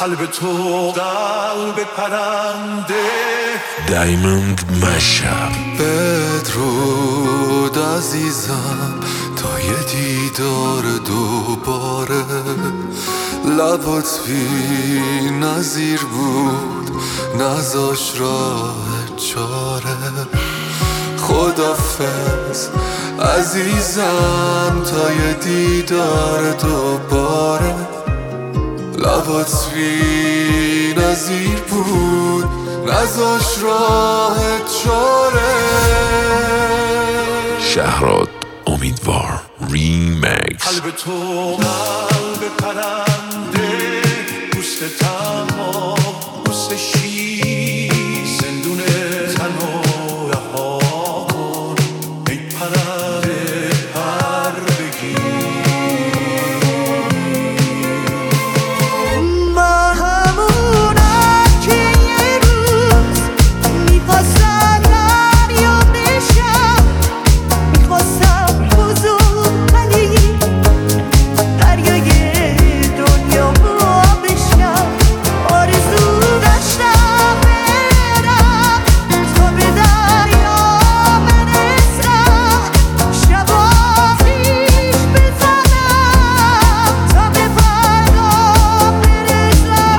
قلب تو قلب پرنده دایموند مشهب. بدرود عزیزم تا یه دیدار دوباره، لبات بی نظیر بود نذاش راه چاره. خدافظ عزیزم تا یه دیدار دوباره، لبات بی نظیر بود نذاش راه چاره. شهراد امیدوار ریمیکس. قلب تو قلب پرنده، پوست تنها پوست شیر، زندون تن و رها کن ای پرنده پر بگیر. ما همونم که یه روز میخواستم دریا بشم، میخواستم بزرگ ولی دریای دنیا با بشم. آرزو داشتم برم تا به دریا برسم، شبا پیش بزنم تا به فردا برسم.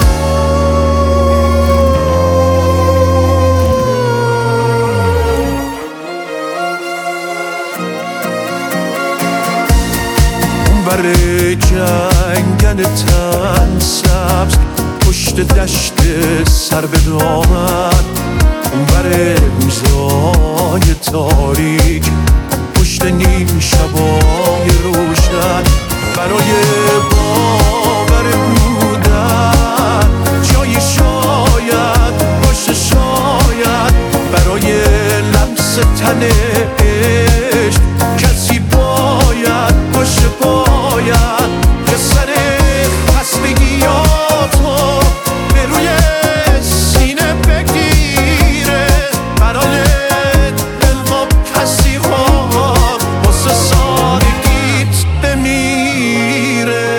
اون بر جنگل تن سبز، پشت دشت سر به دامن، اون بر روزای تاریک، پشت نیم شبای روشن، برای باور بودن جایی شاید باشه، شاید برای لمس تن عشق کسی باید باشه، باید که سر خستگیاتو به روی سینه بگیره، برای دل و کسی واسه سادگیت بمیره.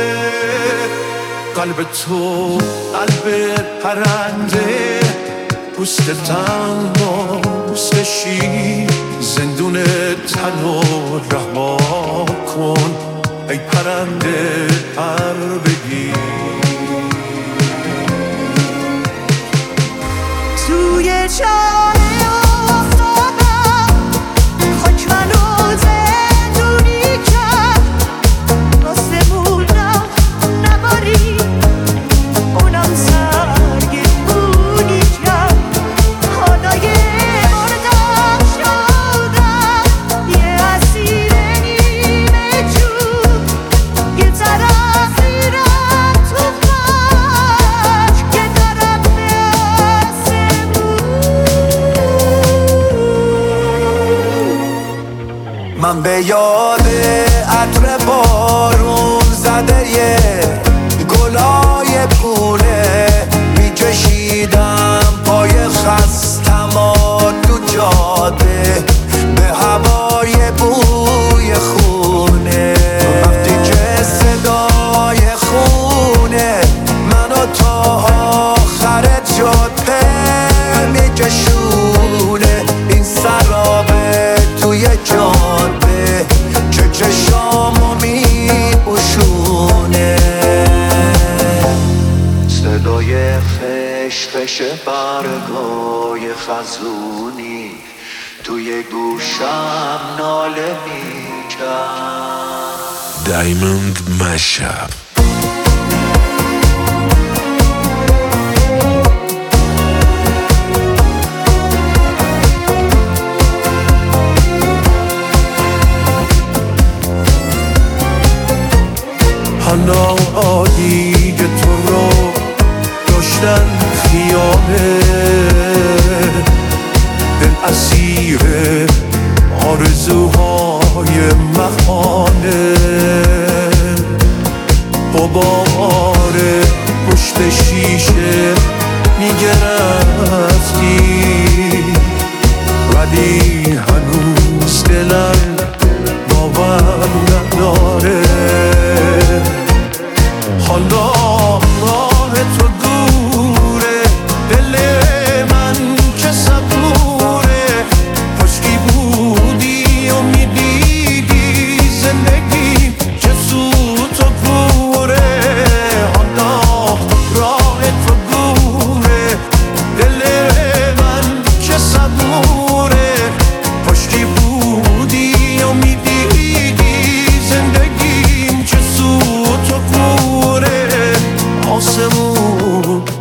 قلب تو قلب پرنده، پوست تنها پوست شیر، زندون تن و رها کن ای پرنده پر بگیر. توی چاه افتادم، خاک منو زندونی کرد، آسمونم نباری اونم سرگردونی کرد. حالا یه مردم شدم، یه اسیر نیمه جون، یه طرف میرم تو خاک، یه طرف من به یاد عطر بارون زده یه گلای پونه میکشیدم پای خستم تو جاده، به هوای بوی خونه. وقتی که صدای خونه منو تا آخر جاده میکشونه، این سرابه توی جاده که چشامو میپوشونه. صدای فش فش برگای خزونی توی گوشم ناله میکرد. دایموند مشهب. حالا عالی تو رو داشتن خیاله، دل اسیر آرزوهای مخانه، غبار پشت شیشه میگه رفتی، ولی هنوز دلم باور نداره. حالا راه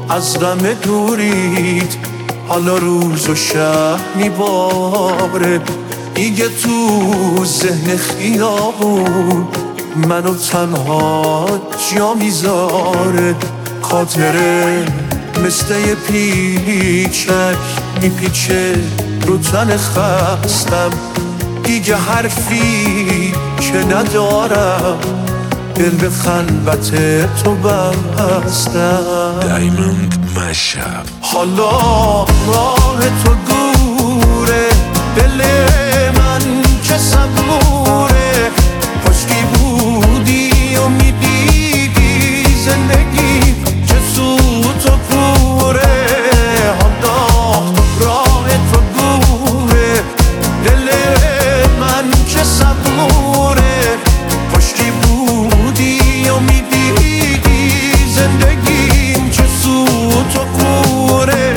از غم دورید حالا روز و شب میباره، دیگه تو ذهن خیابون منو تنها جا میذاره. خاطره مثل یه پیچک میپیچه رو تن خستم، دیگه حرفی که ندارم دل به خلوت تو بستم. Diamond Mashup. حالا راه تو دوره، دل من که صبوره، خشکی بودی و میدیدی زندگی چه سوت و کوره. حالا راه تو دوره، دل من که صبوره، خشکی بودی و میدیدی زندگی چه سوت و کوره.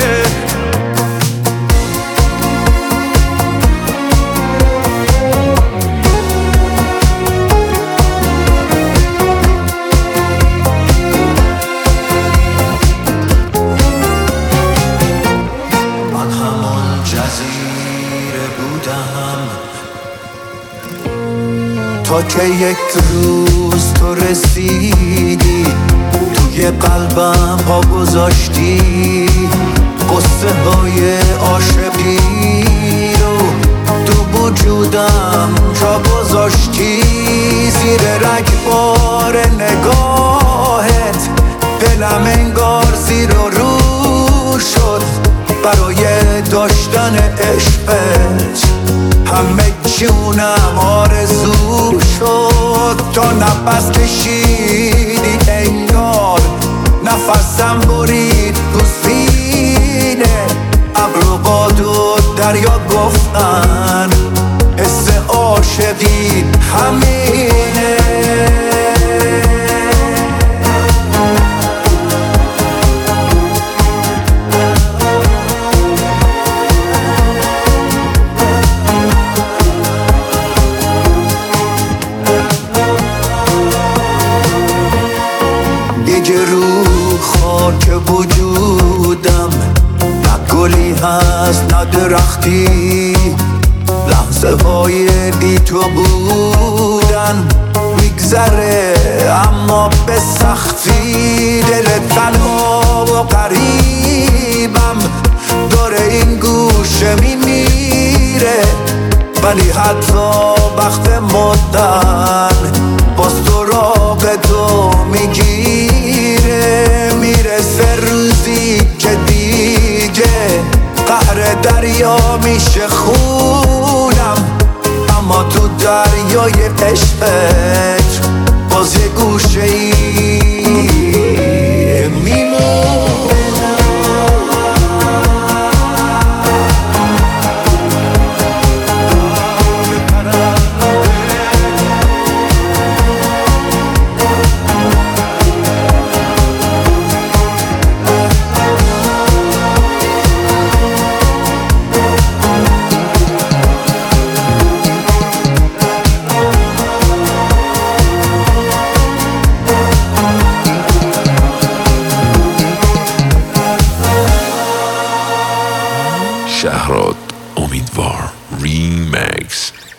من همون جزیره بودم تا که یک روز تو رسیدی، توی قلبم پا گذاشتی، قصه های عاشقی رو تو وجودم جا گذاشتی. زیر رگبار نگاهت دلم انگار زیر و رو شد، برای داشتن عشقت همه جونم آرزو شد. تا نفس کشیدی انگار نفسم برید تو سینه، ابر و باد و دریا گفتن حس عاشقی همینه. دیگه رو خاک وجودم نه گلی هست نه درختی، لحظه های بی تو بودن میگذره اما به سختی. دل تنها و قریبم داره این گوشه میمیره، ولی حتی وقت مردن باز سراغ تو میگیره. میرسه روزی که دیگه قهر دریا میشه خونم، اما تو دریای عشقت باز یه گوشه ای میمونم. شهراد امیدوار Remix.